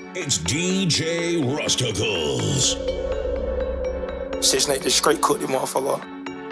It's DJ Rusticles. Six Nate just straight cooked the motherfucker.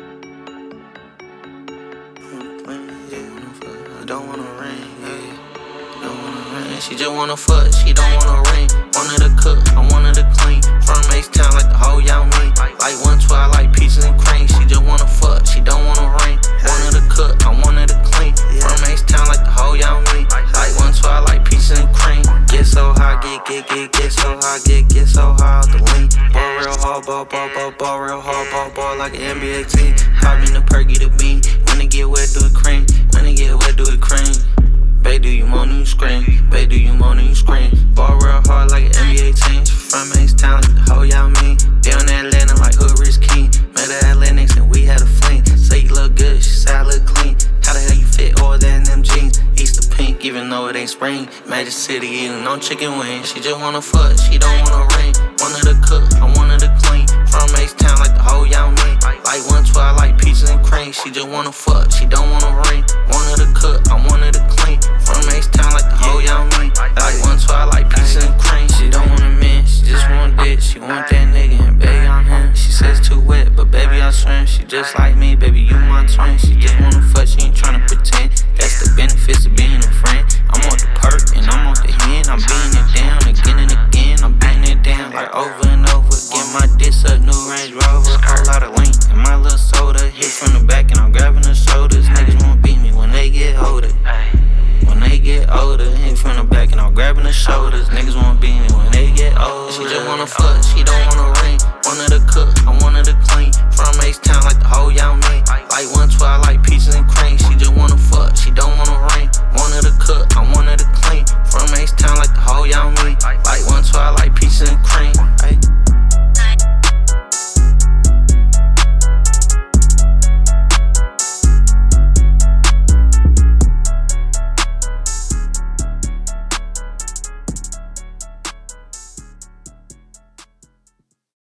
I don't wanna ring, yeah. Don't wanna ring. She just wanna fuck, she don't wanna ring. Wanted to cook, I wanted to clean. From H-Town like the whole y'all mean. Like 112, I like pieces and cream. She just wanna fuck, she don't wanna ring. Wanted to cook, I wanted to clean. From H-Town like the whole y'all mean. Like 112, I like pieces and cream. Get so high, get so high, get so high out the lean. Ball real hard, ball real hard, ball like an NBA team. Hop in the perk, get a bean. When it get wet, do it cream. When it get wet, do it cream. Babe, do you moan and you scream? Babe, do you moan and you scream? Ball real hard like an NBA team. From H-Town like the whole y'all mean. Down Atlanta like Hood Rich King. Met her Atlantics and we had a fling. Say you look good, she said I look clean. How the hell you fit all that in them jeans? Easter pink, even though it ain't spring. Magic City eating no chicken wings. She just wanna fuck, she don't wanna ring. Wanted to cook, I wanted to clean. From H-Town like the whole y'all mean. Like 112, I like pieces and cream. She just wanna fuck, she don't wanna ring. Wanted to cook, I wanted to clean. From H-Town like the whole y'all mean. Like 112, I like pieces and cream. She don't want a man, she just want dick. She want that nigga and baby I'm him. She says too wet, but baby I swim. She just like me, baby you my twin. She just wanna fuck, she ain't tryna pretend. That's the benefits of being a friend. I'm on the perk and I'm on the hen. I'm beating it down again and again. I'm beating it down like over and over. Get my diss up, new Range Rover. Whole lot of lean in my little soda. Hit from the back and I'm grabbing the shoulders. Niggas won't beat me when they get older. When they get older, hit from the back and I'm grabbing the shoulders. Niggas won't beat me when they get older. She just wanna fuck, she don't wanna ring. Wanted to cook, I wanted to clean. From H-Town like the whole y'all mean. Like 112, I like pieces and cream. She just wanna fuck, she don't wanna ring. Wanted to cook, I wanted to clean. From H-Town